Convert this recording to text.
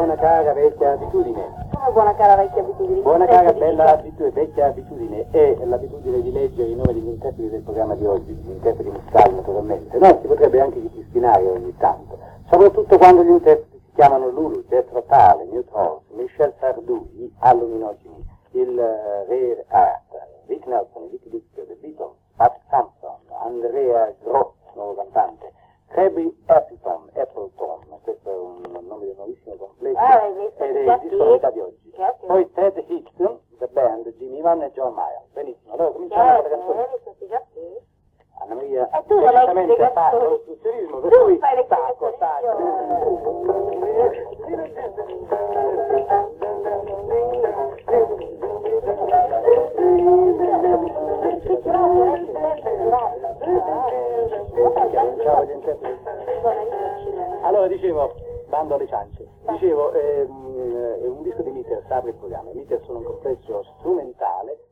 buona cara vecchia abitudine. Come buona cara vecchia abitudine? Buona cara bella vecchia abitudine è l'abitudine di leggere i nomi degli interpreti del programma di oggi, gli interpreti musicali naturalmente. No, si potrebbe anche ripristinare ogni tanto, soprattutto quando gli interpreti si chiamano Lulu, Jethro Tull, Newt Halls, Michel Sardou, gli alluminogeni, il Re Art, Rick Nelson, Ricky Dick, The Beatles, Pat Sampson, Andrea Gross, nuovo cantante, Crabby Appleton, questo è un nome di nuovissimo completo, ed è il disco novità di oggi. Poi Ted Hicks, The Band, Jimmy Ivan e John Miles. Benissimo, allora cominciamo con le canzoni. Anna Maria, e tu non decisamente fa l'ostruzionismo, per cui stacco. Allora dicevo, bando alle ciance, dicevo, è un disco di Meters, apre il programma. I Meters sono un complesso strumentale